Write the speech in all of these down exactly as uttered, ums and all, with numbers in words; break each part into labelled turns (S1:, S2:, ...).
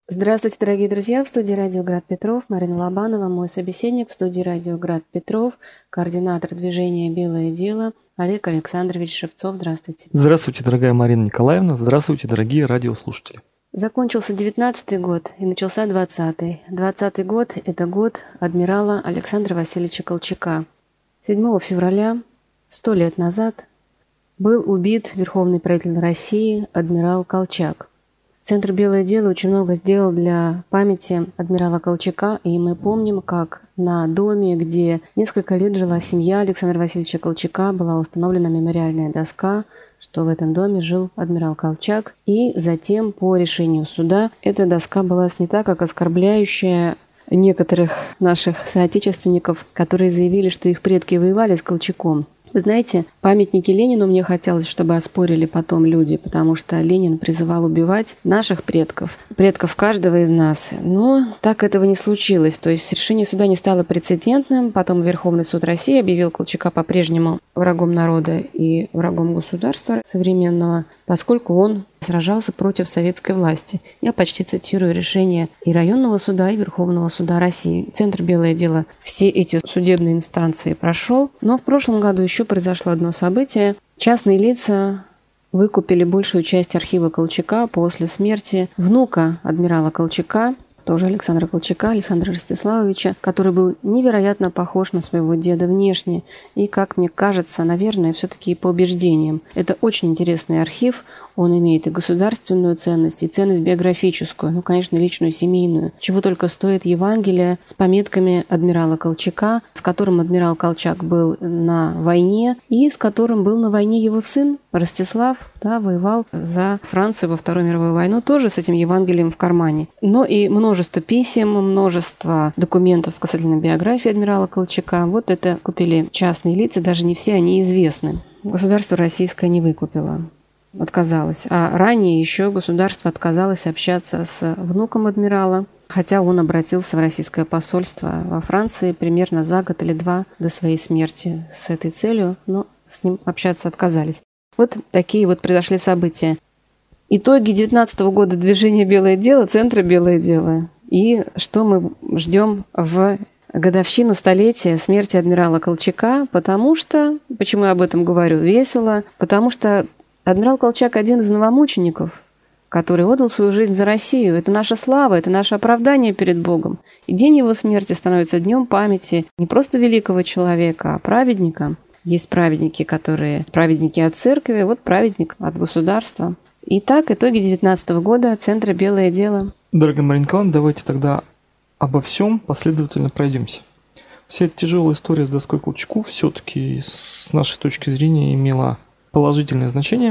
S1: Здравствуйте, дорогие друзья! В студии «Радио Град Петров» Марина Лобанова, мой собеседник в студии «Радио Град Петров», координатор движения «Белое дело» Олег Александрович Шевцов. Здравствуйте.
S2: Здравствуйте, дорогая Марина Николаевна. Здравствуйте, дорогие радиослушатели.
S1: Закончился девятнадцатый год и начался двадцатый. Двадцатый год – это год адмирала Александра Васильевича Колчака. седьмого февраля, сто лет назад, был убит верховный правитель России адмирал Колчак. Центр «Белое дело» очень много сделал для памяти адмирала Колчака, и мы помним, как на доме, где несколько лет жила семья Александра Васильевича Колчака, была установлена мемориальная доска, что в этом доме жил адмирал Колчак, и затем по решению суда эта доска была снята как оскорбляющая некоторых наших соотечественников, которые заявили, что их предки воевали с Колчаком. Вы знаете, памятники Ленину мне хотелось, чтобы оспорили потом люди, потому что Ленин призывал убивать наших предков, предков каждого из нас. Но так этого не случилось. То есть решение суда не стало прецедентным. Потом Верховный суд России объявил Колчака по-прежнему врагом народа и врагом государства современного, поскольку он сражался против советской власти. Я почти цитирую решение и районного суда, и Верховного суда России. Центр «Белое дело» все эти судебные инстанции прошел. Но в прошлом году еще произошло одно событие. Частные лица выкупили большую часть архива Колчака после смерти внука адмирала Колчака, тоже Александра Колчака, Александра Ростиславовича, который был невероятно похож на своего деда внешне и, как мне кажется, наверное, все-таки и по убеждениям. Это очень интересный архив, он имеет и государственную ценность, и ценность биографическую, ну, конечно, личную, семейную. Чего только стоит Евангелие с пометками адмирала Колчака, с которым адмирал Колчак был на войне, и с которым был на войне его сын Ростислав, да, воевал за Францию во Вторую мировую войну, тоже с этим Евангелием в кармане. Но и множество писем, множество документов касательно биографии адмирала Колчака. Вот это купили частные лица, даже не все они известны. Государство российское не выкупило, отказалось. А ранее еще государство отказалось общаться с внуком адмирала, хотя он обратился в российское посольство во Франции примерно за год или два до своей смерти с этой целью, но с ним общаться отказались. Вот такие вот произошли события. Итоги девятнадцатого года движения «Белое дело», центра «Белое дело». И что мы ждем в годовщину столетия смерти адмирала Колчака, потому что, почему я об этом говорю, весело, потому что адмирал Колчак один из новомучеников, который отдал свою жизнь за Россию. Это наша слава, это наше оправдание перед Богом. И день его смерти становится днем памяти не просто великого человека, а праведника. Есть праведники, которые праведники от церкви, вот праведник от государства. Итак, итоги девятнадцатого года центра «Белое дело».
S2: Дорогая Марина Николаевна, давайте тогда обо всем последовательно пройдемся. Вся эта тяжелая история с доской Колчаку все-таки с нашей точки зрения имела положительное значение,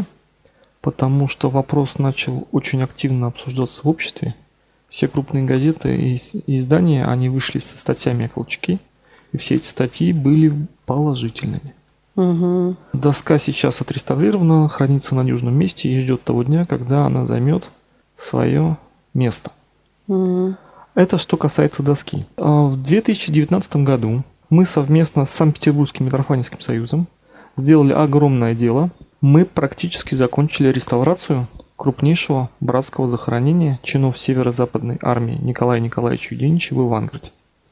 S2: потому что вопрос начал очень активно обсуждаться в обществе. Все крупные газеты и издания, они вышли со статьями о Колчаке, и все эти статьи были положительными.
S1: Угу.
S2: Доска сейчас отреставрирована, хранится на надежном месте и ждет того дня, когда она займет свое место.
S1: Угу.
S2: Это что касается доски. В две тысячи девятнадцатом году мы совместно с Санкт-Петербургским Митрофанским союзом сделали огромное дело. Мы практически закончили реставрацию крупнейшего братского захоронения чинов Северо-Западной армии Николая Николаевича Юденича в Ивангороде.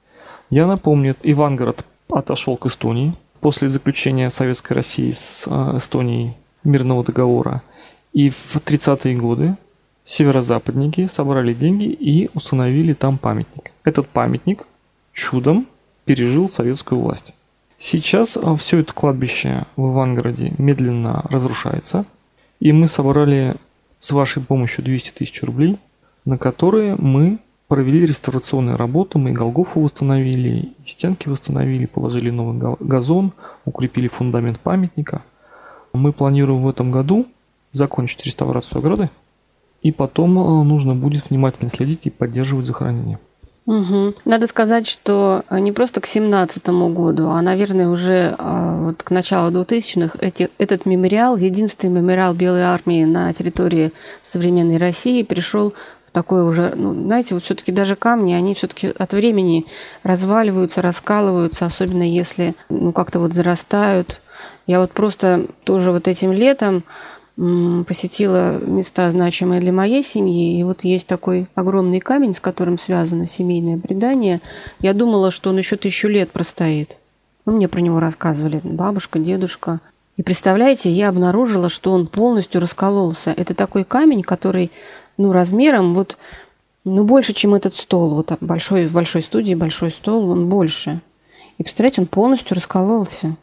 S2: Я напомню, Ивангород отошел к Эстонии после заключения Советской России с Эстонией мирного договора. И в тридцатые годы северозападники собрали деньги и установили там памятник. Этот памятник чудом пережил советскую власть. Сейчас все это кладбище в Ивангороде медленно разрушается. И мы собрали с вашей помощью двести тысяч рублей, на которые мы провели реставрационные работы, мы и Голгофу восстановили, и стенки восстановили, положили новый газон, укрепили фундамент памятника. Мы планируем в этом году закончить реставрацию ограды, и потом нужно будет внимательно следить и поддерживать захоронение.
S1: Угу. Надо сказать, что не просто к семнадцатому году, а, наверное, уже вот к началу двухтысячных эти, этот мемориал, единственный мемориал Белой армии на территории современной России, пришел такое уже, ну, знаете, вот все-таки даже камни, они все-таки от времени разваливаются, раскалываются, особенно если, ну, как-то вот зарастают. Я вот просто тоже вот этим летом посетила места, значимые для моей семьи, и вот есть такой огромный камень, с которым связано семейное предание. Я думала, что он еще тысячу лет простоит. Ну, мне про него рассказывали бабушка, дедушка. И представляете, я обнаружила, что он полностью раскололся. Это такой камень, который, ну, размером вот, ну, больше, чем этот стол. Вот большой, в большой студии большой стол, он больше. И представляете, он полностью раскололся.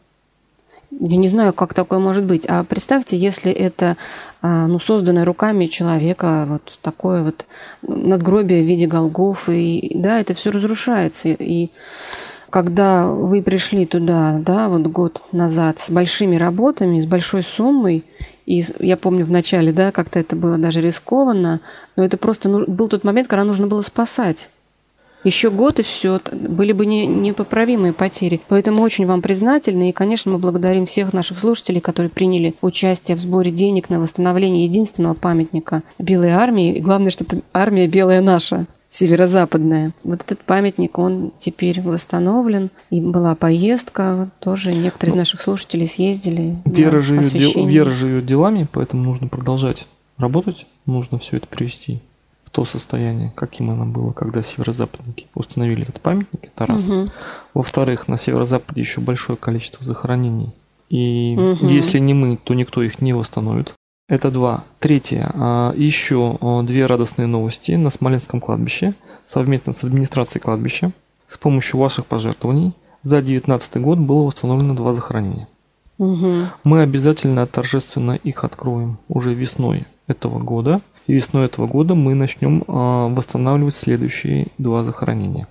S1: Я не знаю, как такое может быть. А представьте, если это, ну, созданное руками человека, вот такое вот надгробие в виде Голгофы, и да, это все разрушается. И когда вы пришли туда, да, вот год назад с большими работами, с большой суммой, и я помню в начале, да, как-то это было даже рискованно, но это просто, ну, был тот момент, когда нужно было спасать. Еще год, и все, были бы не, непоправимые потери. Поэтому очень вам признательны. И, конечно, мы благодарим всех наших слушателей, которые приняли участие в сборе денег на восстановление единственного памятника Белой армии. И главное, что это армия белая наша, северо-западная. Вот этот памятник, он теперь восстановлен. И была поездка, тоже некоторые из наших слушателей съездили.
S2: Вера живет, дел, Вера живет делами, поэтому нужно продолжать работать, нужно все это привести то состояние, каким оно было, когда северо-западники установили этот памятник, это раз. Угу. Во-вторых, на северо-западе еще большое количество захоронений. И угу. если не мы, то никто их не восстановит. Это два. Третье. Еще две радостные новости. На Смоленском кладбище совместно с администрацией кладбища с помощью ваших пожертвований за две тысячи девятнадцатый год было восстановлено два захоронения. Угу. Мы обязательно торжественно их откроем уже весной этого года. И весной этого года мы начнем э, восстанавливать следующие два захоронения.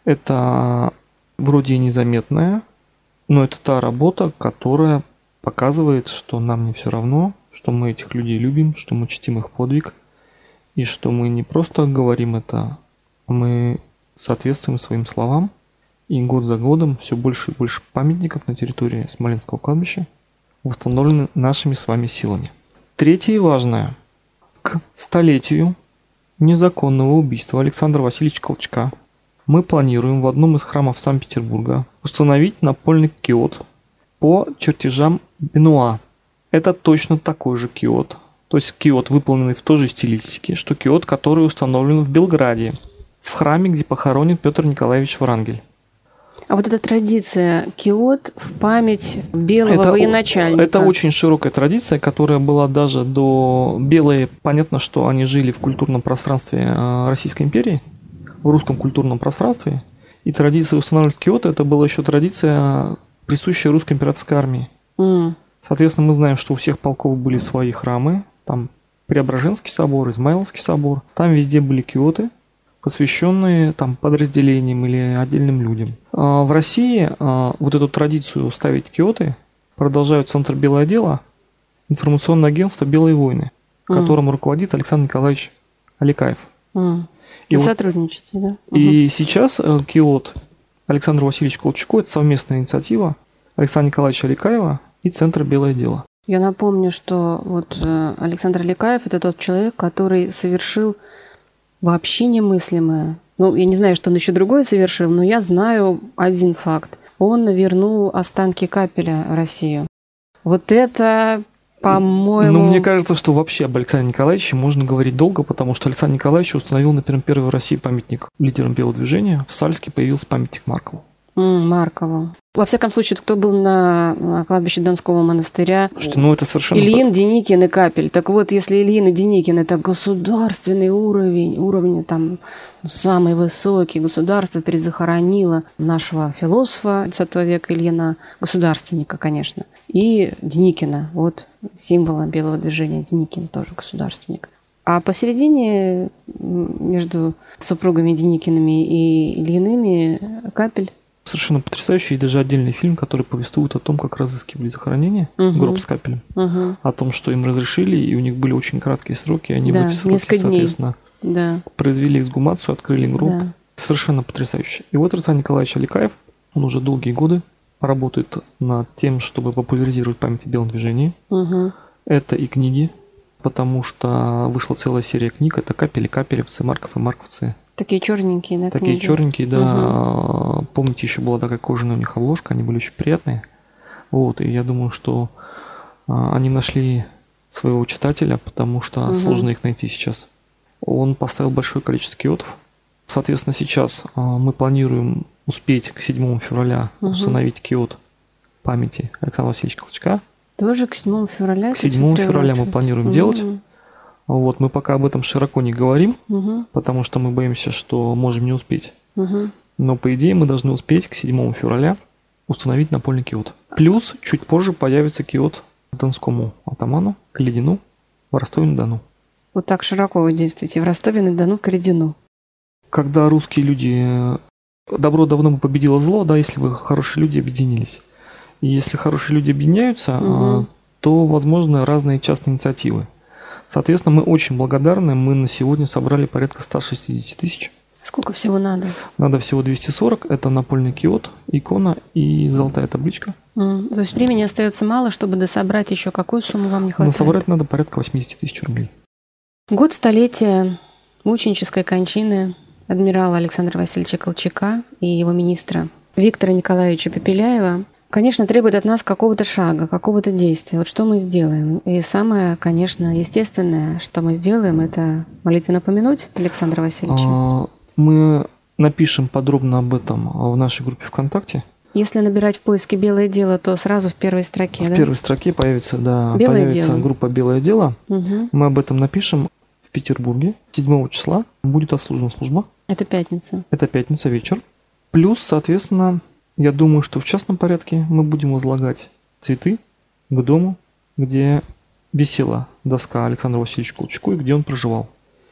S2: Это вроде и незаметная, но это та работа, которая показывает, что нам не все равно, что мы этих людей любим, что мы чтим их подвиг, и что мы не просто говорим это, а мы соответствуем своим словам. И год за годом все больше и больше памятников на территории Смоленского кладбища восстановлены нашими с вами силами. Третье и важное. К столетию незаконного убийства Александра Васильевича Колчака мы планируем в одном из храмов Санкт-Петербурга установить напольный киот по чертежам Бенуа. Это точно такой же киот. То есть киот, выполненный в той же стилистике, что киот, который установлен в Белграде, в храме, где похоронен Петр Николаевич Врангель.
S1: А вот эта традиция киот в память белого это, военачальника.
S2: Это очень широкая традиция, которая была даже до белые. Понятно, что они жили в культурном пространстве Российской империи, в русском культурном пространстве. И традиция устанавливать киоты, это была еще традиция, присущая русской императорской армии. Mm. Соответственно, мы знаем, что у всех полков были свои храмы. Там Преображенский собор, Измайловский собор. Там везде были киоты, посвященные там подразделениям или отдельным людям. А в России а, вот эту традицию ставить киоты продолжают Центр «Белое дело», информационное агентство «Белые войны», mm. которым руководит Александр Николаевич Аликаев.
S1: Mm. И вот, сотрудничаете, да? Uh-huh.
S2: И сейчас а, киот Александру Васильевичу Колчаку – это совместная инициатива Александра Николаевича Аликаева и Центра «Белое дело».
S1: Я напомню, что вот Александр Аликаев – это тот человек, который совершил вообще немыслимое. Ну, я не знаю, что он еще другое совершил, но я знаю один факт. Он вернул останки Капеля в Россию. Вот это, по-моему...
S2: Ну, мне кажется, что вообще об Александре Николаевиче можно говорить долго, потому что Александр Николаевич установил, например, первый в России памятник лидерам белого движения. В Сальске появился памятник Маркову.
S1: Mm, Маркову. Во всяком случае, кто был на кладбище Донского монастыря?
S2: Что, ну, это совершенно...
S1: Ильин, Деникин и Капель. Так вот, если Ильин и Деникин – это государственный уровень, уровень там самый высокий, государство перезахоронило нашего философа двадцатого века Ильина, государственника, конечно, и Деникина, вот символа белого движения, Деникин тоже государственник. А посередине между супругами Деникиными и Ильиными Капель.
S2: Совершенно потрясающий. Есть даже отдельный фильм, который повествует о том, как разыскивали захоронение, uh-huh. гроб с Капелем, uh-huh. о том, что им разрешили, и у них были очень краткие сроки, и они да, в эти сроки, соответственно, да. произвели эксгумацию, открыли гроб. Да. Совершенно потрясающе. И вот Александр Николаевич Аликаев, он уже долгие годы работает над тем, чтобы популяризировать память о белом движении. Uh-huh. Это и книги, потому что вышла целая серия книг. Это Капель и Капелевцы, Марков и Марковцы.
S1: Такие черненькие, да,
S2: Такие
S1: книги?
S2: черненькие, да. Угу. Помните, еще была такая кожаная у них обложка, они были очень приятные. Вот, и я думаю, что а, они нашли своего читателя, потому что
S1: Угу.
S2: сложно их найти сейчас. Он поставил большое количество киотов. Соответственно, сейчас мы планируем успеть к седьмому февраля
S1: угу.
S2: установить киот памяти Александра Васильевича Колчака.
S1: Тоже к седьмому февраля?
S2: К седьмому февраля мы планируем угу. делать. Вот, мы пока об этом широко не говорим,
S1: угу.
S2: потому что мы боимся, что можем не успеть.
S1: Угу.
S2: Но, по идее, мы должны успеть к седьмому февраля установить напольный киот. Плюс чуть позже появится киот донскому атаману Каледину в Ростове-на-Дону.
S1: Вот так широко вы действуете. В Ростове-на-Дону, Каледину.
S2: Когда русские люди... Добро давно бы победило зло, да, если бы хорошие люди объединились. И если хорошие люди объединяются, угу. то возможны разные частные инициативы. Соответственно, мы очень благодарны. Мы на сегодня собрали порядка сто шестьдесят тысяч.
S1: Сколько всего надо?
S2: Надо всего двести сорок. Это напольный киот, икона и золотая табличка.
S1: Mm. То есть времени остается мало, чтобы дособрать еще. Какую сумму вам не хватает?
S2: Дособрать надо порядка восемьдесят тысяч рублей.
S1: Год столетия мученической кончины адмирала Александра Васильевича Колчака и его министра Виктора Николаевича Пепеляева, конечно, требует от нас какого-то шага, какого-то действия. Вот что мы сделаем? И самое, конечно, естественное, что мы сделаем, это молитвенно помянуть Александра Васильевича.
S2: А, мы напишем подробно об этом в нашей группе ВКонтакте.
S1: Если набирать в поиске «Белое дело», то сразу в первой строке,
S2: в
S1: да?
S2: В первой строке появится, да,
S1: Белое
S2: появится
S1: дело.
S2: группа «Белое дело».
S1: Угу.
S2: Мы об этом напишем в Петербурге. седьмого числа будет отслужена служба.
S1: Это пятница.
S2: Это пятница, вечер. Плюс, соответственно, я думаю, что в частном порядке мы будем возлагать цветы к дому, где висела доска Александра Васильевича Колчаку и где он проживал.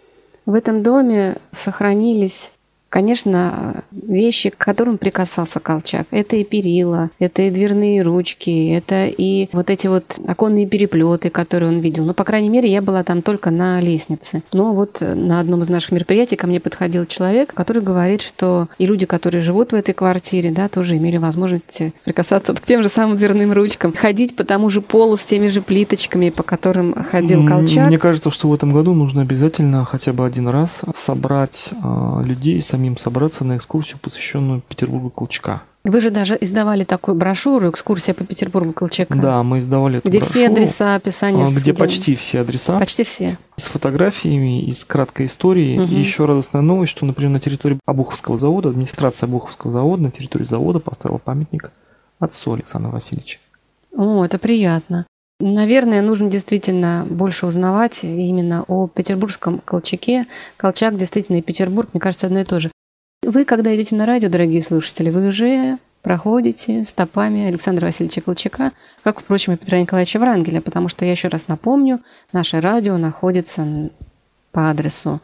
S1: В этом доме сохранились, конечно, вещи, к которым прикасался Колчак. Это и перила, это и дверные ручки, это и вот эти вот оконные переплеты, которые он видел. Ну, по крайней мере, я была там только на лестнице. Но вот на одном из наших мероприятий ко мне подходил человек, который говорит, что и люди, которые живут в этой квартире, да, тоже имели возможность прикасаться к тем же самым дверным ручкам, ходить по тому же полу с теми же плиточками, по которым ходил Колчак.
S2: Мне кажется, что в этом году нужно обязательно хотя бы один раз собрать э, людей, самим собраться на экскурсию, посвященную Петербургу Колчака.
S1: Вы же даже издавали такую брошюру «Экскурсия по Петербургу Колчака».
S2: Да, мы издавали эту
S1: где
S2: брошюру.
S1: Где все адреса, описания.
S2: Где почти все адреса.
S1: Почти все.
S2: С фотографиями и с краткой историей. Угу. И еще радостная новость, что, например, на территории Обуховского завода, администрация Обуховского завода на территории завода поставила памятник отцу Александра Васильевича.
S1: О, это приятно. Наверное, нужно действительно больше узнавать именно о петербургском Колчаке. Колчак действительно и Петербург, мне кажется, одно и то же. Вы, когда идете на радио, дорогие слушатели, вы уже проходите стопами Александра Васильевича Колчака, как, впрочем, и Петра Николаевича Врангеля, потому что, я еще раз напомню, наше радио находится по адресу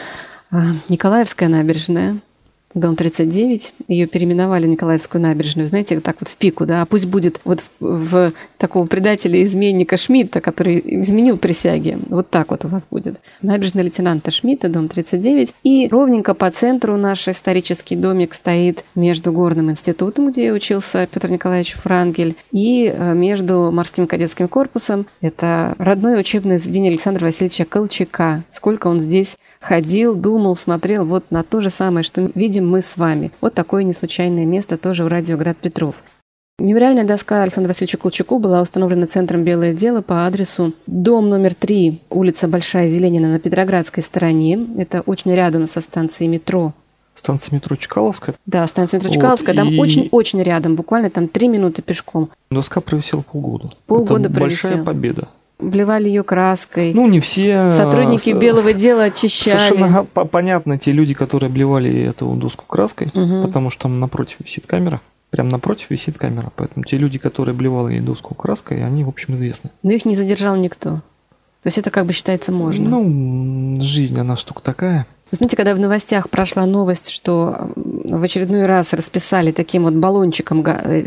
S1: Николаевская набережная, дом тридцать девять, ее переименовали Николаевскую набережную, знаете, так вот в пику, да, а пусть будет вот в, в такого предателя-изменника Шмидта, который изменил присяги, вот так вот у вас будет. Набережная лейтенанта Шмидта, дом тридцать девять, и ровненько по центру наш исторический домик стоит между Горным институтом, где учился Петр Николаевич Врангель, и между морским кадетским корпусом. Это родное учебное заведение Александра Васильевича Колчака. Сколько он здесь ходил, думал, смотрел вот на то же самое, что видим мы с вами. Вот такое неслучайное место тоже в радио «Град Петров». Мемориальная доска Александру Васильевичу Колчаку была установлена Центром «Белое дело» по адресу дом номер три, улица Большая Зеленина на Петроградской стороне. Это очень рядом со станцией метро.
S2: Станция метро Чкаловская?
S1: Да, станция метро Чкаловская. Вот, там очень-очень и... рядом, буквально там три минуты пешком.
S2: Доска провисела полгода.
S1: Полгода
S2: Это
S1: провисела.
S2: Большая победа.
S1: Вливали ее краской.
S2: Ну, не все.
S1: Сотрудники с... белого дела очищали.
S2: Совершенно понятно, те люди, которые обливали эту доску краской, угу. потому что там напротив висит камера. Прям напротив висит камера. Поэтому те люди, которые обливали доску краской, они, в общем, известны.
S1: Но их не задержал никто. То есть это как бы считается можно.
S2: Ну, жизнь, она штука такая.
S1: Знаете, когда в новостях прошла новость, что в очередной раз расписали таким вот баллончиком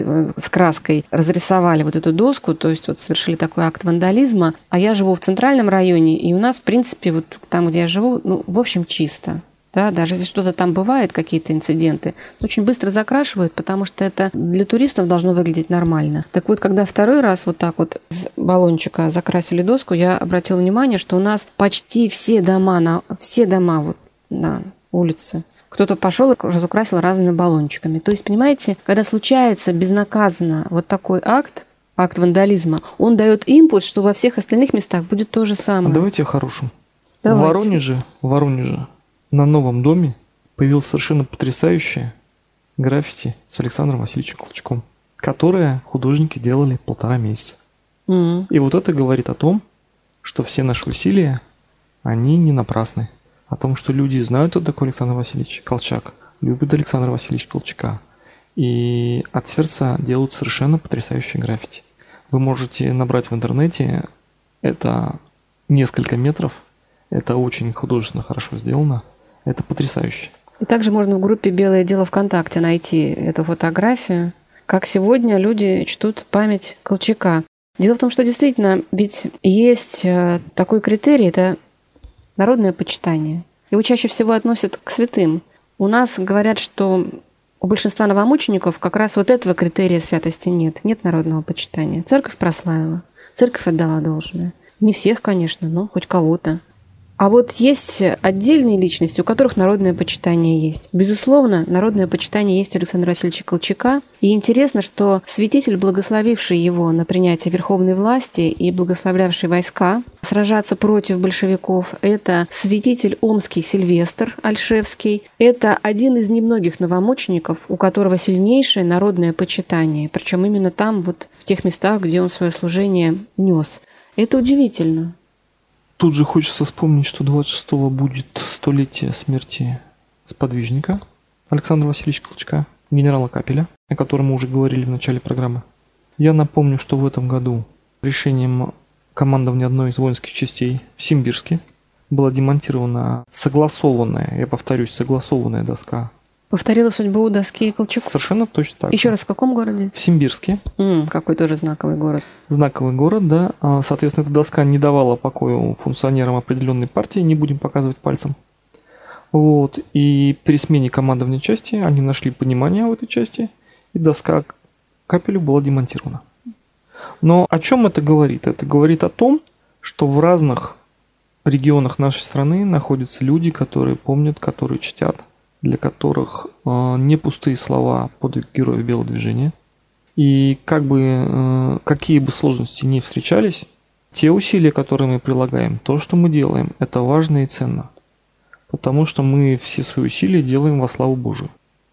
S1: с краской, разрисовали вот эту доску, то есть вот совершили такой акт вандализма, а я живу в центральном районе, и у нас, в принципе, вот там, где я живу, ну, в общем, чисто. Да, даже если что-то там бывает, какие-то инциденты, очень быстро закрашивают, потому что это для туристов должно выглядеть нормально. Так вот, когда второй раз вот так вот с баллончика закрасили доску, я обратила внимание, что у нас почти все дома, на, все дома вот на улице, кто-то пошел и разукрасил разными баллончиками. То есть, понимаете, когда случается безнаказанно вот такой акт, акт вандализма, он дает импульс, что во всех остальных местах будет то же самое.
S2: А давайте о хорошем.
S1: Давайте.
S2: В Воронеже, в Воронеже на новом доме появилось совершенно потрясающее граффити с Александром Васильевичем Колчаком, которое художники делали полтора месяца.
S1: Mm-hmm.
S2: И вот это говорит о том, что все наши усилия, они не напрасны. О том, что люди знают, кто такой Александр Васильевич Колчак, любят Александра Васильевича Колчака. И от сердца делают совершенно потрясающие граффити. Вы можете набрать в интернете, это несколько метров, это очень художественно хорошо сделано, это потрясающе.
S1: И также можно в группе «Белое дело» ВКонтакте найти эту фотографию, как сегодня люди чтут память Колчака. Дело в том, что действительно, ведь есть такой критерий, это народное почитание. Его чаще всего относят к святым. У нас говорят, что у большинства новомучеников как раз вот этого критерия святости нет. Нет народного почитания. Церковь прославила, церковь отдала должное. Не всех, конечно, но хоть кого-то. А вот есть отдельные личности, у которых народное почитание есть. Безусловно, народное почитание есть у Александра Васильевича Колчака. И интересно, что святитель, благословивший его на принятие верховной власти и благословлявший войска сражаться против большевиков, это святитель омский Сильвестр Альшевский. Это один из немногих новомучеников, у которого сильнейшее народное почитание. Причем именно там, вот в тех местах, где он свое служение нес. Это удивительно.
S2: Тут же хочется вспомнить, что двадцать шестого будет столетие смерти сподвижника Александра Васильевича Колчака, генерала Капеля, о котором мы уже говорили в начале программы. Я напомню, что в этом году решением командования одной из воинских частей в Симбирске была демонтирована согласованная, я повторюсь, согласованная доска.
S1: Повторила судьбу доски Колчака?
S2: Совершенно точно так.
S1: Еще раз, в каком городе?
S2: В Симбирске.
S1: М, какой тоже знаковый город.
S2: Знаковый город, да. Соответственно, эта доска не давала покоя функционерам определенной партии, не будем показывать пальцем. Вот. И при смене командования части они нашли понимание в этой части, и доска Капелю была демонтирована. Но о чем это говорит? Это говорит о том, что в разных регионах нашей страны находятся люди, которые помнят, которые чтят, для которых э, не пустые слова подвиг героев Белого движения. И как бы, э, какие бы сложности ни встречались, те усилия, которые мы прилагаем, то, что мы делаем, это важно и ценно. Потому что мы все свои усилия делаем во славу Божию.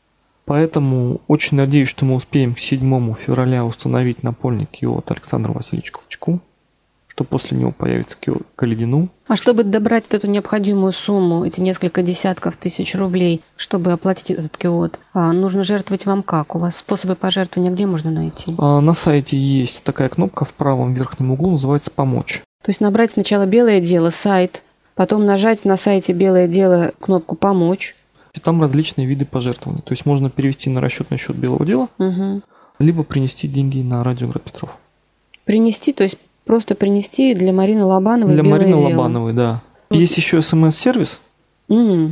S2: Поэтому очень надеюсь, что мы успеем к седьмому февраля установить напольник киот Александру Васильевичу Колчаку, что после него появится киот Каледину.
S1: А чтобы добрать вот эту необходимую сумму, эти несколько десятков тысяч рублей, чтобы оплатить этот киот, нужно жертвовать вам как? У вас способы пожертвования где можно найти?
S2: На сайте есть такая кнопка в правом верхнем углу, называется «Помочь».
S1: То есть набрать сначала «Белое дело» сайт, потом нажать на сайте «Белое дело» кнопку «Помочь».
S2: И там различные виды пожертвований. То есть можно перевести на расчетный счет Белого дела,
S1: угу.
S2: либо принести деньги на радио Град Петров.
S1: Принести, то есть просто принести для Марины Лобановой
S2: Для
S1: «Белое
S2: Марины
S1: дело».
S2: Лобановой, да. Есть еще смс-сервис,
S1: mm.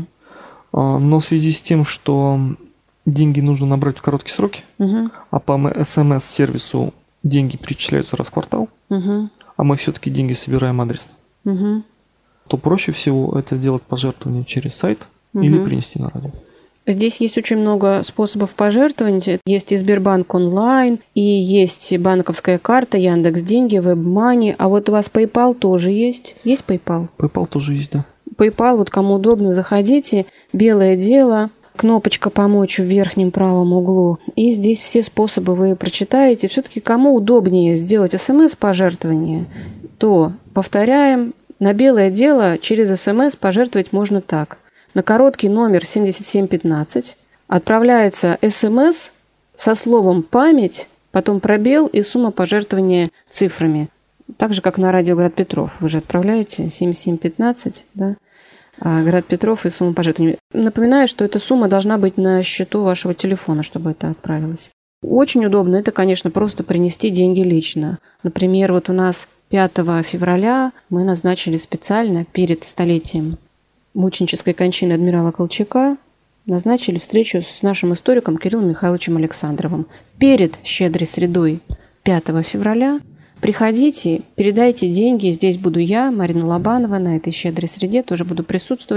S2: но в связи с тем, что деньги нужно набрать в короткие сроки,
S1: uh-huh.
S2: а по смс-сервису деньги перечисляются раз в квартал,
S1: uh-huh.
S2: а мы все-таки деньги собираем адресно,
S1: uh-huh.
S2: то проще всего это сделать пожертвование через сайт uh-huh. или принести на радио.
S1: Здесь есть очень много способов пожертвовать. Есть и Сбербанк онлайн, и есть банковская карта, Яндекс.Деньги, WebMoney. А вот у вас PayPal тоже есть? Есть PayPal?
S2: PayPal тоже есть, да.
S1: PayPal, вот кому удобно, заходите. «Белое дело», кнопочка «Помочь» в верхнем правом углу. И здесь все способы вы прочитаете. Все-таки кому удобнее сделать смс-пожертвование, то, повторяем, на «Белое дело» через смс пожертвовать можно так. На короткий номер семьдесят семь пятнадцать отправляется смс со словом «память», потом пробел и сумма пожертвования цифрами. Так же, как на радио Град Петров. Вы же отправляете семьдесят семь пятнадцать, да? А Град Петров и сумма пожертвования. Напоминаю, что эта сумма должна быть на счету вашего телефона, чтобы это отправилось. Очень удобно. Это, конечно, просто принести деньги лично. Например, вот у нас пятого февраля мы назначили специально перед столетием мученической кончины адмирала Колчака, назначили встречу с нашим историком Кириллом Михайловичем Александровым. Перед щедрой средой пятого февраля приходите, передайте деньги. Здесь буду я, Марина Лобанова, на этой щедрой среде тоже буду присутствовать.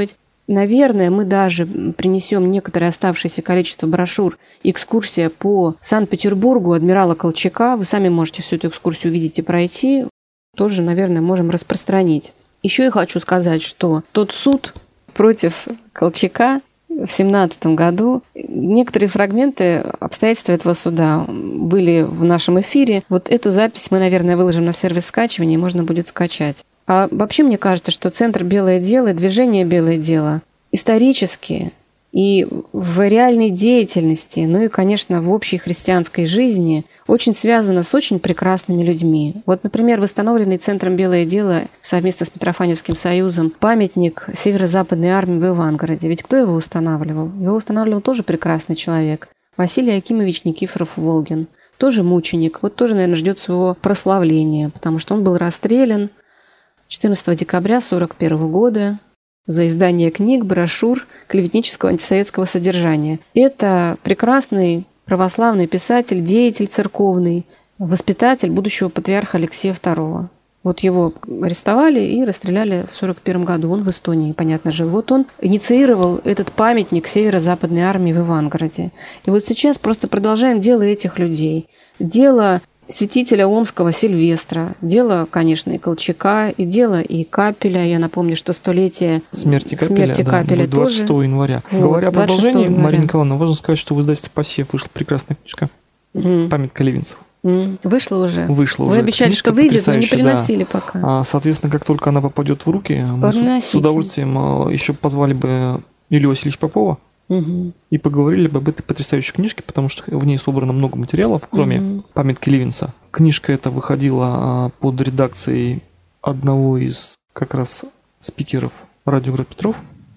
S1: Наверное, мы даже принесем некоторое оставшееся количество брошюр «Экскурсия по Санкт-Петербургу» адмирала Колчака. Вы сами можете всю эту экскурсию увидеть и пройти. Тоже, наверное, можем распространить. Еще я хочу сказать, что тот суд против Колчака в семнадцатом году, некоторые фрагменты обстоятельств этого суда были в нашем эфире. Вот эту запись мы, наверное, выложим на сервис скачивания, и можно будет скачать. А вообще, мне кажется, что Центр «Белое дело» и движение «Белое дело» исторически и в реальной деятельности, ну и, конечно, в общей христианской жизни очень связано с очень прекрасными людьми. Вот, например, восстановленный Центром «Белое дело» совместно с Митрофаневским союзом памятник Северо-Западной армии в Ивангороде. Ведь кто его устанавливал? Его устанавливал тоже прекрасный человек. Василий Акимович Никифоров-Волгин. Тоже мученик. Вот тоже, наверное, ждет своего прославления, потому что он был расстрелян четырнадцатого декабря сорок первого года за издание книг, брошюр клеветнического антисоветского содержания. Это прекрасный православный писатель, деятель церковный, воспитатель будущего патриарха Алексея второго. Вот его арестовали и расстреляли в сорок первом году. Он в Эстонии, понятно, жил. Вот он инициировал этот памятник Северо-Западной армии в Ивангороде. И вот сейчас просто продолжаем дело этих людей. Дело святителя Омского Сильвестра, дело, конечно, и Колчака, и дело и Капеля. Я напомню, что столетие
S2: смерти Капеля,
S1: смерти
S2: да,
S1: Капеля
S2: будет двадцатого января.
S1: Вот,
S2: Говоря о продолжении,
S1: января.
S2: Мария Николаевна, важно сказать, что в издательстве «Посев» вышла прекрасная книжка
S1: Угу.
S2: «Памятка Левинцеву».
S1: Угу. Вышла уже?
S2: Вышла
S1: Вы
S2: уже.
S1: обещали,
S2: Книжка
S1: что выйдет, но не
S2: потрясающая,
S1: приносили
S2: да.
S1: пока.
S2: А, соответственно, как только она попадет в руки, мы с, с удовольствием еще позвали бы Илью Васильевича Попова,
S1: угу.
S2: и поговорили бы об этой потрясающей книжке, потому что в ней собрано много материалов, кроме угу. памятки Левинса. Книжка эта выходила под редакцией одного из как раз спикеров радио Град Петров,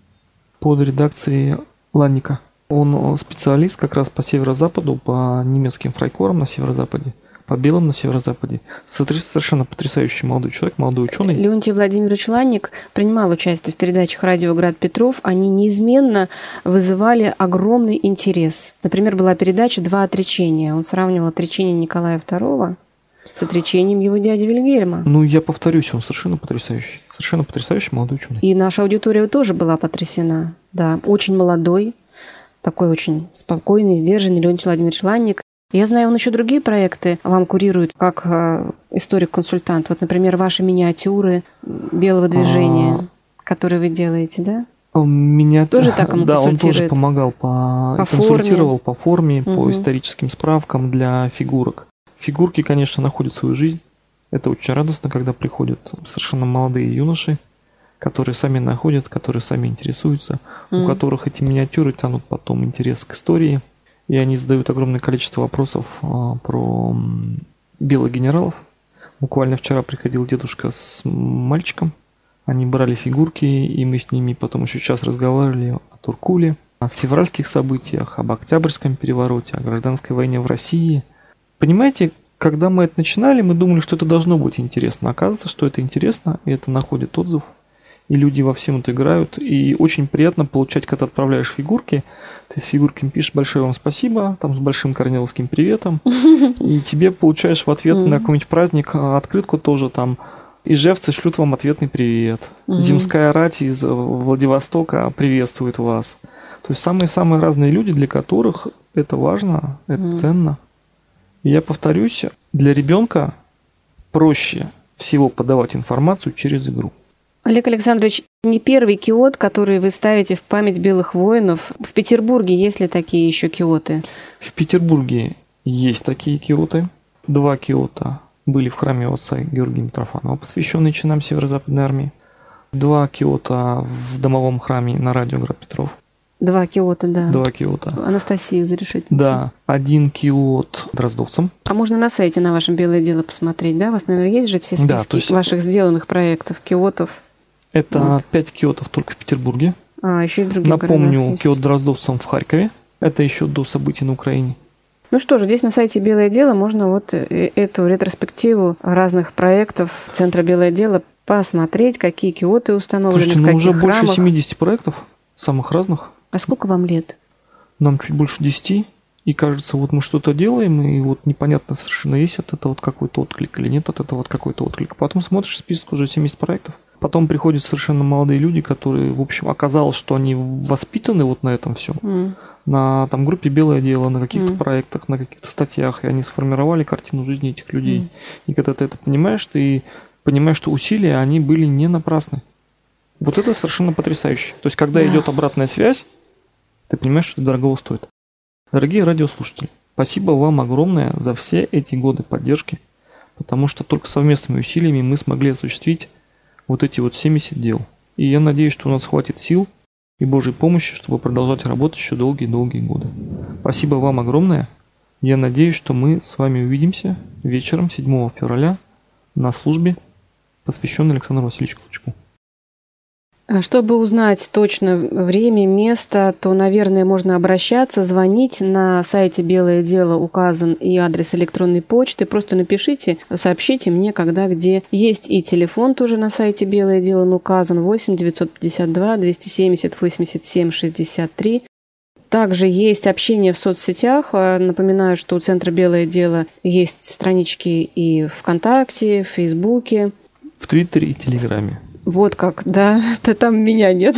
S2: под редакцией Ланника. Он специалист как раз по северо-западу, по немецким фрайкорам на северо-западе, по белым на северо-западе. Совершенно потрясающий молодой человек, молодой ученый.
S1: Леонтий Владимирович Ланник принимал участие в передачах радио Град Петров. Они неизменно вызывали огромный интерес. Например, была передача «Два отречения». Он сравнивал отречение Николая второго с отречением его дяди Вильгельма.
S2: Ну, я повторюсь, он совершенно потрясающий. Совершенно потрясающий молодой ученый.
S1: И наша аудитория тоже была потрясена. Да, очень молодой, такой очень спокойный, сдержанный Леонтий Владимирович Ланник. Я знаю, он еще другие проекты вам курирует, как э, историк-консультант. Вот, например, ваши миниатюры белого движения, а... которые вы делаете, да?
S2: Меня
S1: тоже так ему
S2: да,
S1: консультирует?
S2: Он тоже помогал, по, по консультировал форме. по форме, угу. по историческим справкам для фигурок. Фигурки, конечно, находят свою жизнь. Это очень радостно, когда приходят совершенно молодые юноши, которые сами находят, которые сами интересуются, mm. у которых эти миниатюры тянут потом интерес к истории, и они задают огромное количество вопросов а, про белых генералов. Буквально вчера приходил дедушка с мальчиком, они брали фигурки, и мы с ними потом еще час разговаривали о Туркуле, о февральских событиях, об Октябрьском перевороте, о гражданской войне в России. Понимаете, когда мы это начинали, мы думали, что это должно быть интересно. Оказывается, что это интересно, и это находит отзыв. И люди во всем это играют. И очень приятно получать, когда ты отправляешь фигурки. Ты с фигурками пишешь «большое вам спасибо», там с большим корниловским приветом. И тебе получаешь в ответ на какой-нибудь праздник открытку тоже там. Ижевцы шлют вам ответный привет. Земская рать из Владивостока приветствует вас. То есть самые-самые разные люди, для которых это важно, это ценно. И я повторюсь, для ребенка проще всего подавать информацию через игру.
S1: Олег Александрович, не первый киот, который вы ставите в память белых воинов. В Петербурге есть ли такие еще киоты?
S2: В Петербурге есть такие киоты. Два киота были в храме отца Георгия Митрофанова, посвященные чинам Северо-Западной армии. Два киота в домовом храме на радио Град Петров.
S1: Два киота, да.
S2: Два киота.
S1: Анастасию Зарешетницу.
S2: Да. Один киот дроздовцам.
S1: А можно на сайте на вашем «Белое дело» посмотреть, да? У вас, наверное, есть же все списки да, есть... ваших сделанных проектов, киотов?
S2: Это вот. пять киотов только в Петербурге.
S1: А, еще и в других
S2: Напомню, киот дроздовцам в Харькове. Это еще до событий на Украине.
S1: Ну что же, здесь на сайте «Белое дело» можно вот эту ретроспективу разных проектов Центра «Белое дело» посмотреть, какие киоты установлены,
S2: Слушайте,
S1: в
S2: каких
S1: каких
S2: ну уже
S1: храмах.
S2: больше семидесяти проектов, самых разных.
S1: А сколько вам лет?
S2: Нам чуть больше десяти. И кажется, вот мы что-то делаем, и вот непонятно совершенно, есть от этого вот какой-то отклик или нет от этого вот какой-то отклик. Потом смотришь список, уже семьдесят проектов. Потом приходят совершенно молодые люди, которые, в общем, оказалось, что они воспитаны вот на этом всем. Mm. На там, группе «Белое дело», на каких-то mm. проектах, на каких-то статьях. И они сформировали картину жизни этих людей. Mm. И когда ты это понимаешь, ты понимаешь, что усилия, они были не напрасны. Вот это совершенно потрясающе. То есть, когда yeah. идет обратная связь, ты понимаешь, что это дорого стоит. Дорогие радиослушатели, спасибо вам огромное за все эти годы поддержки, потому что только совместными усилиями мы смогли осуществить вот эти вот семьдесят дел. И я надеюсь, что у нас хватит сил и Божьей помощи, чтобы продолжать работать еще долгие-долгие годы. Спасибо вам огромное. Я надеюсь, что мы с вами увидимся вечером седьмого февраля на службе, посвященной Александру Васильевичу Колчаку.
S1: Чтобы узнать точно время, место, то, наверное, можно обращаться, звонить. На сайте «Белое дело» указан и адрес электронной почты. Просто напишите, сообщите мне, когда, где. Есть и телефон тоже на сайте «Белое дело», он указан восемь девятьсот пятьдесят два двести семьдесят восемьдесят семь шестьдесят три. Также есть общение в соцсетях. Напоминаю, что у Центра «Белое дело» есть странички и ВКонтакте, в Фейсбуке.
S2: В Твиттере и Телеграме.
S1: Вот как, да, да там меня нет.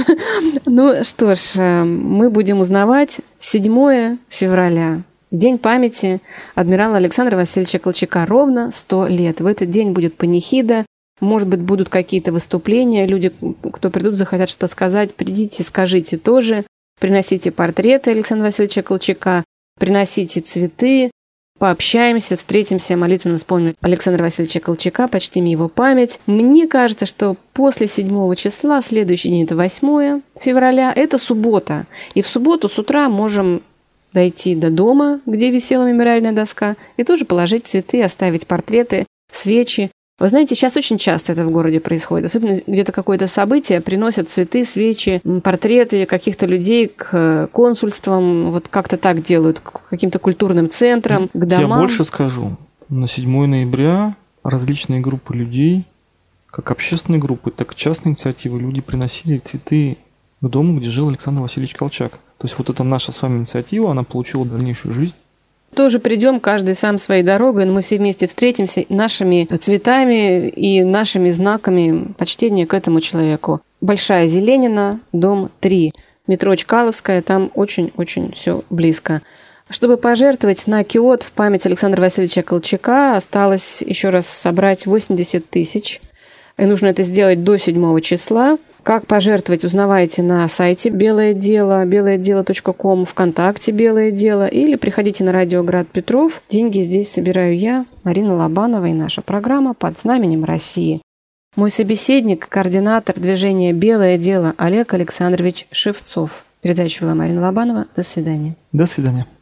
S1: Ну что ж, мы будем узнавать седьмого февраля, День памяти адмирала Александра Васильевича Колчака, ровно сто лет. В этот день будет панихида, может быть, будут какие-то выступления, люди, кто придут, захотят что-то сказать, придите, скажите тоже, приносите портреты Александра Васильевича Колчака, приносите цветы, пообщаемся, встретимся, молитвенно вспомним Александра Васильевича Колчака, почтим его память. Мне кажется, что после седьмого числа, следующий день, это восьмого февраля, это суббота. И в субботу с утра можем дойти до дома, где висела мемориальная доска, и тоже положить цветы, оставить портреты, свечи. Вы знаете, сейчас очень часто это в городе происходит. Особенно где-то какое-то событие, приносят цветы, свечи, портреты каких-то людей к консульствам. Вот как-то так делают, к каким-то культурным центрам, к домам.
S2: Я больше скажу. На седьмого ноября различные группы людей, как общественные группы, так и частные инициативы, люди приносили цветы к дому, где жил Александр Васильевич Колчак. То есть вот это наша с вами инициатива, она получила дальнейшую жизнь.
S1: Тоже придем, каждый сам своей дорогой, но мы все вместе встретимся нашими цветами и нашими знаками почтения к этому человеку. Большая Зеленина, дом три, метро Чкаловская, там очень-очень все близко. Чтобы пожертвовать на киот в память Александра Васильевича Колчака, осталось еще раз собрать восемьдесят тысяч. И нужно это сделать до седьмого числа. Как пожертвовать, узнавайте на сайте «Белое дело», белое дело точка ком, ВКонтакте «Белое дело» или приходите на радио «Град Петров». Деньги здесь собираю я, Марина Лобанова, и наша программа «Под знаменем России». Мой собеседник – координатор движения «Белое дело» Олег Александрович Шевцов. Передачу вела Марина Лобанова. До свидания.
S2: До свидания.